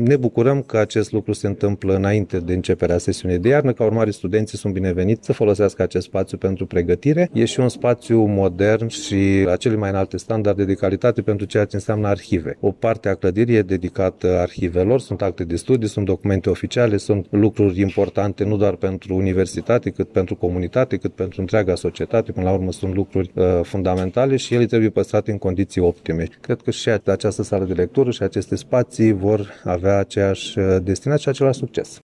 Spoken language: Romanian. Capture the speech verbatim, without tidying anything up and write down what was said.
ne bucurăm că acest lucru se întâmplă înainte de începerea sesiunii de iarnă. Ca urmare, studenții sunt bineveniți să folosească acest spațiu pentru pregătire. E și un spațiu modern și la cele mai înalte standarde de calitate pentru ceea ce înseamnă arhive. O parte a clădirii e dedicată arhivelor, sunt acte de studii, sunt documente oficiale, sunt lucruri importante nu doar pentru universitate, cât pentru comunitate, cât pentru întreaga societate. Până la urmă sunt lucruri uh, fundamentale și ele trebuie păstrate în condiții optime. Cred că și această sală de lectură și aceste spații vor avea aceeași destinație și același succes.